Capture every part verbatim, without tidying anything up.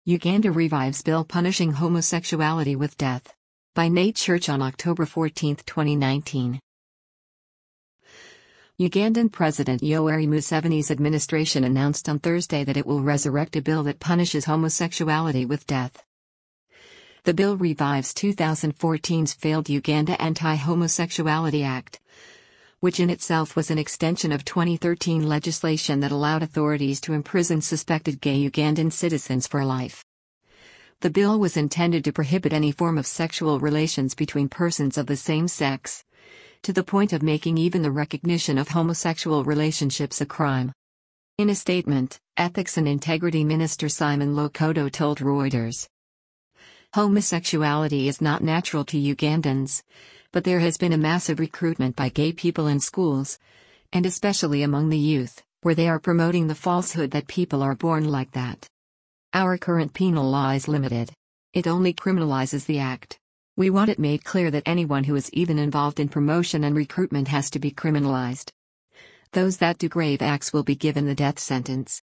Uganda revives bill punishing homosexuality with death. By Nate Church on October fourteenth, twenty nineteen. Ugandan President Yoweri Museveni's administration announced on Thursday that it will resurrect a bill that punishes homosexuality with death. The bill revives two thousand fourteen's failed Uganda Anti-Homosexuality Act, which in itself was an extension of twenty thirteen legislation that allowed authorities to imprison suspected gay Ugandan citizens for life. The bill was intended to prohibit any form of sexual relations between persons of the same sex, to the point of making even the recognition of homosexual relationships a crime. In a statement, Ethics and Integrity Minister Simon Lokodo told Reuters, "Homosexuality is not natural to Ugandans, but there has been a massive recruitment by gay people in schools, and especially among the youth, where they are promoting the falsehood that people are born like that. Our current penal law is limited. It only criminalizes the act. We want it made clear that anyone who is even involved in promotion and recruitment has to be criminalized. Those that do grave acts will be given the death sentence."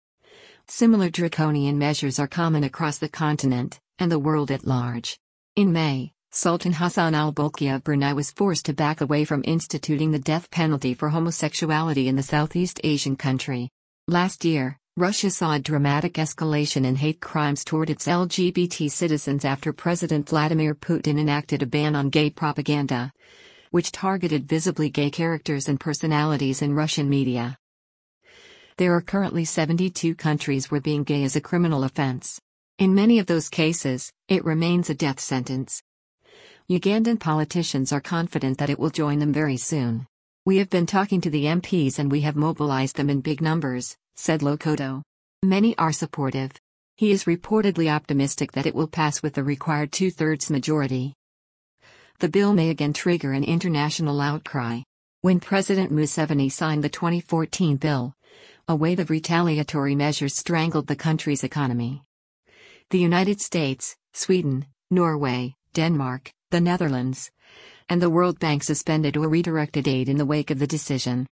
Similar draconian measures are common across the continent, and the world at large. In May, Sultan Hassan al-Bolkiah of Brunei was forced to back away from instituting the death penalty for homosexuality in the Southeast Asian country. Last year, Russia saw a dramatic escalation in hate crimes toward its L G B T citizens after President Vladimir Putin enacted a ban on gay propaganda, which targeted visibly gay characters and personalities in Russian media. There are currently seventy-two countries where being gay is a criminal offense. In many of those cases, it remains a death sentence. Ugandan politicians are confident that it will join them very soon. "We have been talking to the M Ps and we have mobilized them in big numbers," said Lokodo. "Many are supportive." He is reportedly optimistic that it will pass with the required two-thirds majority. The bill may again trigger an international outcry. When President Museveni signed the twenty fourteen bill, a wave of retaliatory measures strangled the country's economy. The United States, Sweden, Norway, Denmark, the Netherlands, and the World Bank suspended or redirected aid in the wake of the decision.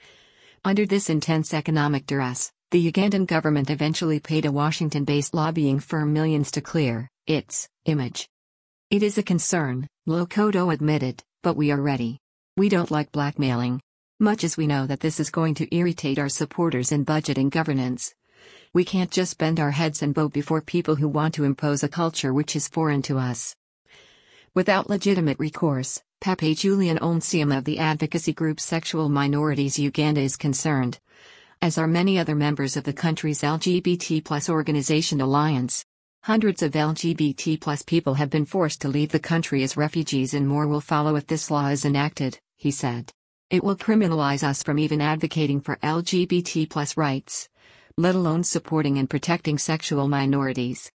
Under this intense economic duress, the Ugandan government eventually paid a Washington-based lobbying firm millions to clear its image. "It is a concern," Lokodo admitted, "but we are ready. We don't like blackmailing. Much as we know that this is going to irritate our supporters in budget and governance, we can't just bend our heads and bow before people who want to impose a culture which is foreign to us." Without legitimate recourse, Pepe Julian Onsiema of the advocacy group Sexual Minorities Uganda is concerned, as are many other members of the country's L G B T plus organization Alliance. Hundreds of L G B T plus people have been forced to leave the country as refugees and more will follow if this law is enacted, he said. "It will criminalize us from even advocating for L G B T plus rights, let alone supporting and protecting sexual minorities."